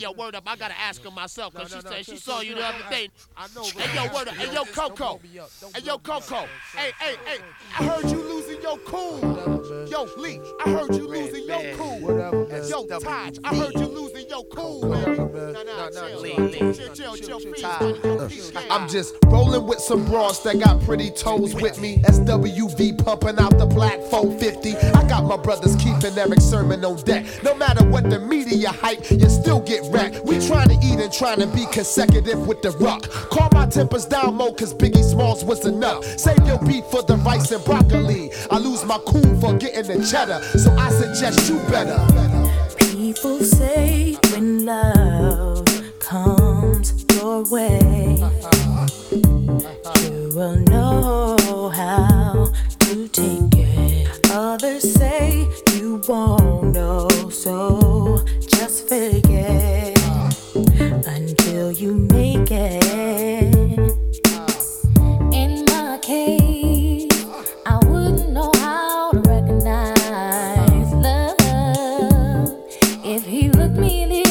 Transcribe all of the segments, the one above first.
Yo, word up, I gotta ask her myself, cause she said she saw you the other day. I know, Hey, yo, word up. Hey, yo, Coco. Hey, yo, Coco. Hey, I heard you losing your cool. Yo, Lee, I heard you losing your cool. Yo, Taj, I heard you losing your cool, man. Chill, I'm just rolling with some bras that got pretty toes with me. SWV pumping out the black 450. I got my brothers keeping Eric Sermon on deck. No matter what the media hype, you still get wrecked. We trying to eat and trying to be consecutive with the rock. Call my tempers down more cause Biggie Smalls was enough. Save your beef for the rice and broccoli. I lose my cool for getting the cheddar, so I suggest you better. People say when love comes your way, you will know how to take it. Others say you won't know, so just forget until you make it. In my case, I wouldn't know how to recognize love if he looked me in the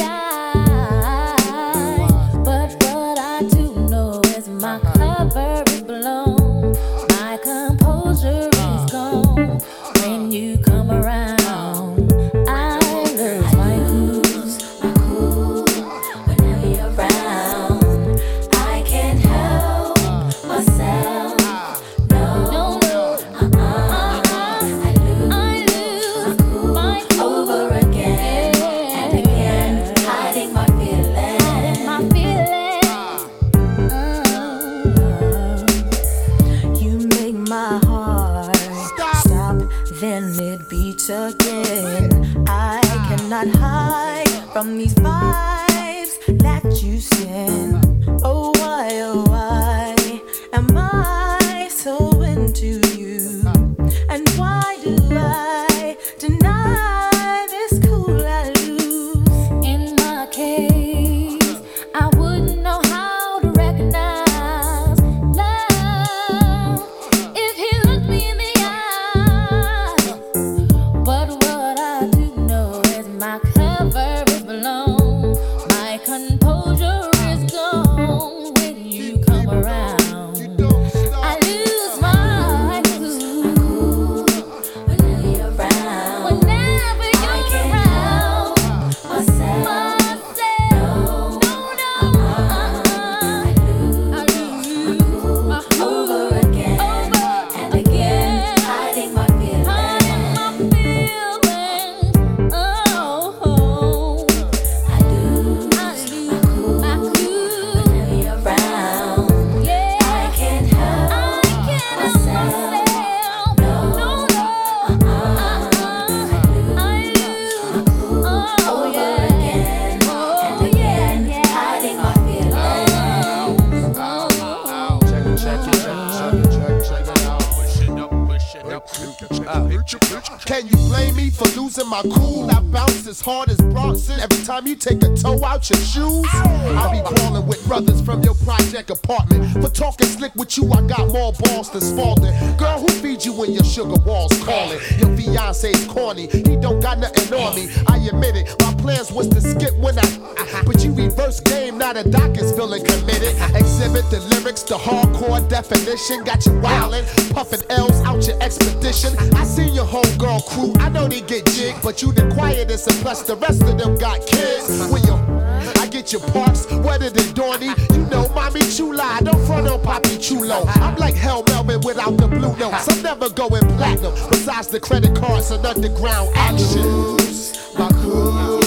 eye. But what I do know is my cover is blown, my composure is gone. When you come around, I lose my cool whenever you're around. I can't help myself. No, I lose my cool over again and again, hiding my feelings. You make my heart stop, then it beats again. I cannot hide from these vibes that you send. Oh why am I so into you? And why do I deny this cool I lose? In my case, I wouldn't know how to recognize love if he looked me in the eye. But what I do know is my cover is blown, my composure is gone. When you come around, I lose my cool whenever you're around. Whenever you're around, myself. I lose my cool over again and again, hiding my feelings. Oh, I lose my cool whenever you're around. Yeah, I can't help myself. No, I lose my cool over again and again, hiding my Can you blame me for losing my cool? I bounce as hard as Bronson every time you take a toe out your shoes. I be crawling with brothers from your project apartment. For talking slick with you, I got more balls than Spalding. Girl, who feeds you when your sugar walls calling? Your fiance's corny, he don't got nothing on me. I admit it, my plans was to skip when but you reverse game, now the doc is feeling committed. Exhibit the lyrics, the hardcore definition. Got you wildin', puffin' L's out your expedition. I seen your homegirl crew, I know they get jig, but you the quietest and plus the rest of them got kids. When I get your parts wetter than Dorney. You know, mommy chula, don't front on Poppy Chulo. I'm like Hell Melvin without the blue notes. I'm never going platinum, besides the credit cards and underground action. My cool.